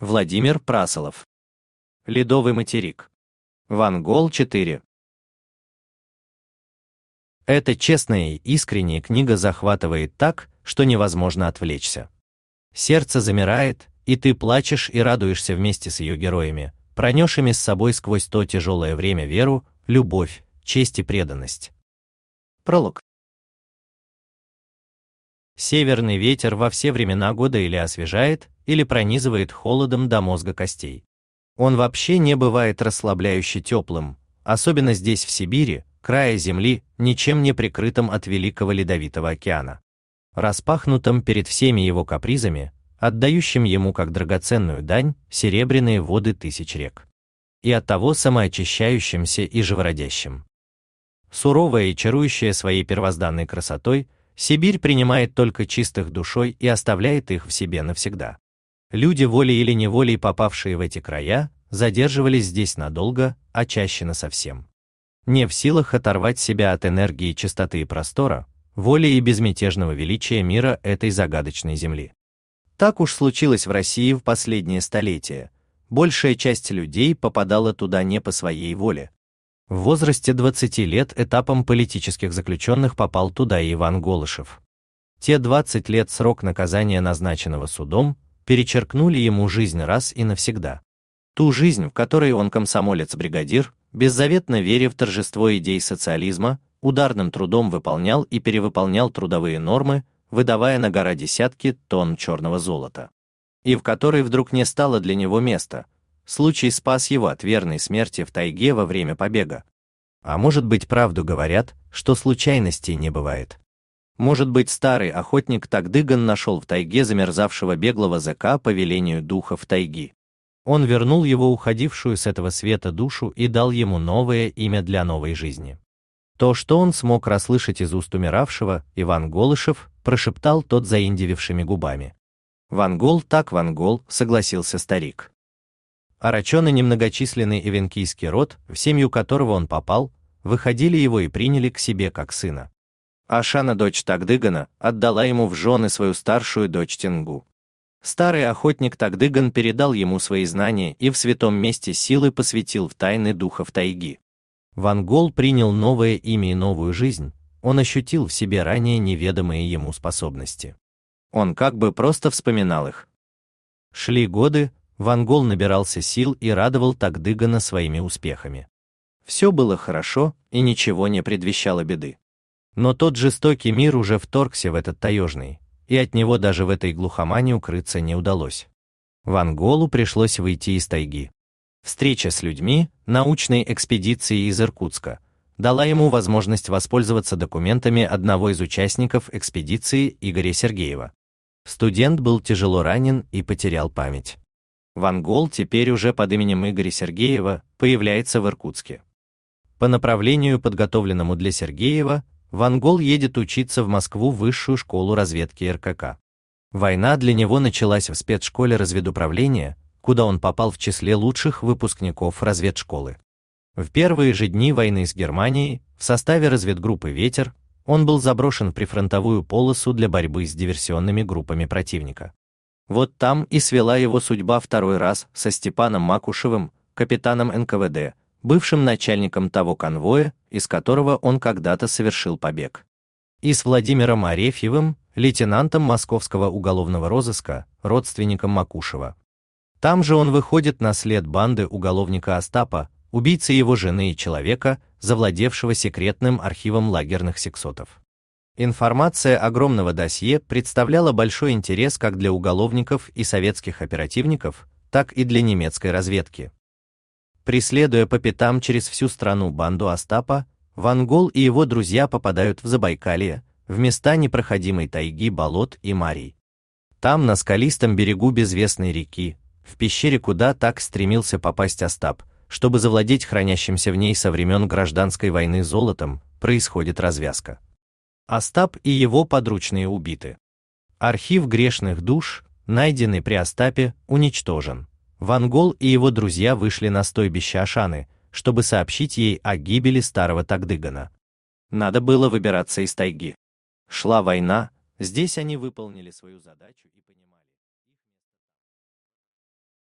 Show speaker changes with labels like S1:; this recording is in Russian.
S1: Владимир Прасолов. Ледовый материк. Ван Гол 4. Эта честная и искренняя книга захватывает так, что невозможно отвлечься. Сердце замирает, и ты плачешь и радуешься вместе с ее героями, пронесшими с собой сквозь то тяжелое время веру, любовь, честь и преданность. Пролог. Северный ветер во все времена года или освежает, или пронизывает холодом до мозга костей. Он вообще не бывает расслабляюще теплым, особенно здесь в Сибири, крае земли, ничем не прикрытом от великого ледовитого океана. Распахнутым перед всеми его капризами, отдающим ему как драгоценную дань серебряные воды тысяч рек. И оттого самоочищающимся и живородящим. Суровая и чарующая своей первозданной красотой, Сибирь принимает только чистых душой и оставляет их в себе навсегда. Люди, волей или неволей попавшие в эти края, задерживались здесь надолго, а чаще насовсем. Не в силах оторвать себя от энергии чистоты и простора, воли и безмятежного величия мира этой загадочной земли. Так уж случилось в России в последние столетия. Большая часть людей попадала туда не по своей воле. В возрасте 20 лет этапом политических заключенных попал туда и Иван Голышев. Те 20 лет срок наказания, назначенного судом, перечеркнули ему жизнь раз и навсегда. Ту жизнь, в которой он комсомолец-бригадир, беззаветно веря в торжество идей социализма, ударным трудом выполнял и перевыполнял трудовые нормы, выдавая на гора десятки тонн черного золота. И в которой вдруг не стало для него места. Случай спас его от верной смерти в тайге во время побега. А может быть, правду говорят, что случайностей не бывает. Может быть, старый охотник Тагдыган нашел в тайге замерзавшего беглого зэка по велению духов тайги. Он вернул его уходившую с этого света душу и дал ему новое имя для новой жизни. То, что он смог расслышать из уст умиравшего, Иван Голышев прошептал тот заиндевевшими губами. «Ван Гол так Ван Гол», — согласился старик. Ороченный немногочисленный эвенкийский род, в семью которого он попал, выходили его и приняли к себе как сына. Ашана, дочь Тагдыгана, отдала ему в жены свою старшую дочь Тенгу. Старый охотник Тагдыган передал ему свои знания и в святом месте силы посвятил в тайны духов тайги. Ван Гол принял новое имя и новую жизнь, он ощутил в себе ранее неведомые ему способности. Он как бы просто вспоминал их. Шли годы, Ван Гол набирался сил и радовал Тагдыгана своими успехами. Все было хорошо, и ничего не предвещало беды. Но тот жестокий мир уже вторгся в этот таежный, и от него даже в этой глухомане укрыться не удалось. Ван Голу пришлось выйти из тайги. Встреча с людьми, научной экспедицией из Иркутска, дала ему возможность воспользоваться документами одного из участников экспедиции Игоря Сергеева. Студент был тяжело ранен и потерял память. Ван Гол теперь уже под именем Игоря Сергеева появляется в Иркутске. По направлению, подготовленному для Сергеева, Ван Гол едет учиться в Москву в высшую школу разведки РКК. Война для него началась в спецшколе разведуправления, куда он попал в числе лучших выпускников разведшколы. В первые же дни войны с Германией, в составе разведгруппы «Ветер», он был заброшен в прифронтовую полосу для борьбы с диверсионными группами противника. Вот там и свела его судьба второй раз со Степаном Макушевым, капитаном НКВД, бывшим начальником того конвоя, из которого он когда-то совершил побег. И с Владимиром Арефьевым, лейтенантом московского уголовного розыска, родственником Макушева. Там же он выходит на след банды уголовника Остапа, убийцы его жены и человека, завладевшего секретным архивом лагерных сексотов. Информация огромного досье представляла большой интерес как для уголовников и советских оперативников, так и для немецкой разведки. Преследуя по пятам через всю страну банду Остапа, Ван Гол и его друзья попадают в Забайкалье, в места непроходимой тайги, болот и марий. Там, на скалистом берегу безвестной реки, в пещере, куда так стремился попасть Остап, чтобы завладеть хранящимся в ней со времен гражданской войны золотом, происходит развязка. Остап и его подручные убиты. Архив грешных душ, найденный при Остапе, уничтожен. Ван Гол и его друзья вышли на стойбище Ашаны, чтобы сообщить ей о гибели старого Тагдыгана. Надо было выбираться из тайги. Шла война, здесь они выполнили свою задачу и поняли.